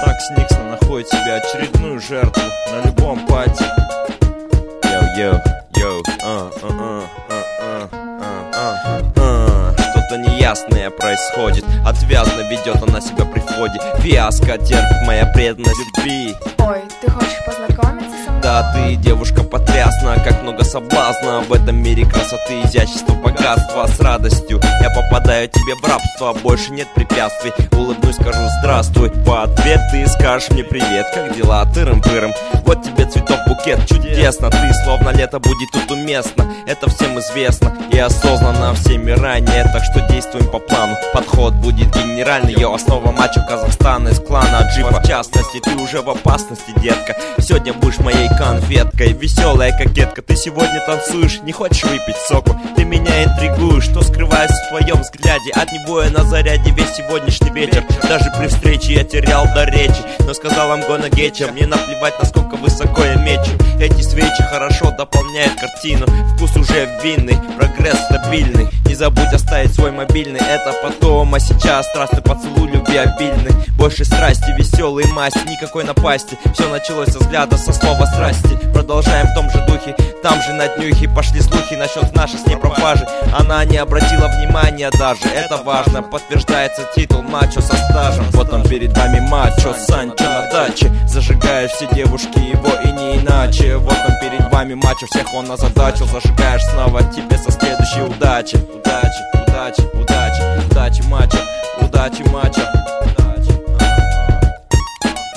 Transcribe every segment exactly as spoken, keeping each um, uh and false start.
Так Сниксон находит себе очередную жертву на любом пати. Йоу-йоу, йоу, а, а, а, а, а, а, а. Что-то неясное происходит. Отвязно ведет она себя при входе. Фиаско терпит моя преданность любви. Ой, ты хочешь познакомиться со мной? Да, ты девушка потрясна, как много соблазна. В этом мире красоты, изящества, богатства. С радостью я попадаю тебе в рабство. Больше нет препятствий, улыбнусь, скажу здравствуй. В ответ ты скажешь мне привет, как дела, тырым-пырым. Вот тебе цветов букет, чудесно. Ты словно лето будет тут уместно. Это всем известно и осознанно всеми ранее. Так что действуем по плану, подход будет генеральный. Ее основа мачо Казахстана из клана Джипа. В частности, ты уже в опасности, детка. Сегодня будешь моей конфеткой, веселая кокетка. Ты сегодня танцуешь, не хочешь выпить соку? Ты меня интригуешь, что скрывается в твоем взгляде. От него я на заряде весь сегодняшний вечер. Даже при встрече я терял до речи, но сказал I'm gonna get you. Мне наплевать, насколько высоко я мечу. Эти свечи хорошо дополняют картину. Вкус уже винный, прогресс стабильный. Не забудь оставить свой мобильный, это потом. А сейчас страстный поцелуй, любви обильный. Больше страсти, веселые масти, никакой напасти. Все началось со взгляда, со слова страсти. Продолжаем в том же духе, там же на днюхе. Пошли слухи насчет нашей с ней пропажи. Она не обратила внимания даже, это важно. Подтверждается титул мачо со стажем. Вот он перед вами мачо Санчо на даче. Зажигаешь все девушки его и не иначе. Вот он перед вами мачо, всех он озадачил. Зажигаешь снова тебе со следующей удачи. Удачи, удачи, удачи, удачи мачо, удачи мачо.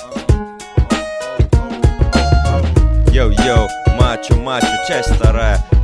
Йоу-йоу, мачо, мачо, часть вторая.